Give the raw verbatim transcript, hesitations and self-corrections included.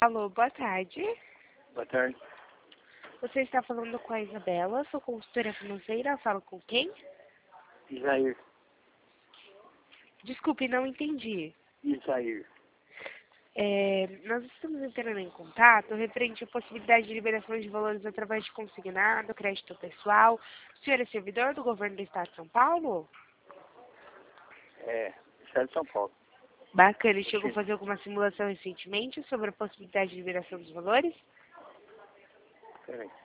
Alô, boa tarde. Boa tarde. Você está falando com a Isabela, sou consultora financeira, falo com quem? Isair. Desculpe, não entendi. Isair. É, nós estamos entrando em contato referente à possibilidade de liberação de valores através de consignado, crédito pessoal. O senhor é servidor do governo do estado de São Paulo? É, Estado de São Paulo. Bacana, e chegou a Sim. fazer alguma simulação recentemente sobre a possibilidade de liberação dos valores? Peraí.